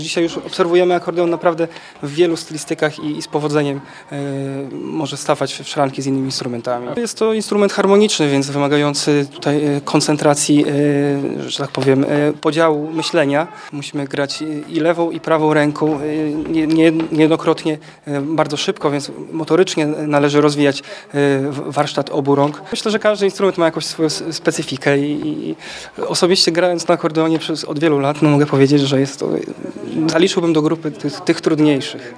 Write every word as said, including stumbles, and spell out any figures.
Dzisiaj już obserwujemy akordeon naprawdę w wielu stylistykach i, i z powodzeniem e, może stawać w szranki z innymi instrumentami. Jest to instrument harmoniczny, więc wymagający tutaj e, koncentracji, e, że tak powiem, e, podziału myślenia. Musimy grać i lewą, i prawą ręką, e, nie, nie, niejednokrotnie e, bardzo szybko, więc motorycznie należy rozwijać e, warsztat obu rąk. Myślę, że każdy instrument ma jakąś swoją specyfikę i, i osobiście grając na akordeonie przez, od wielu lat, no mogę powiedzieć, że jest to, zaliczyłbym do grupy tych, tych trudniejszych.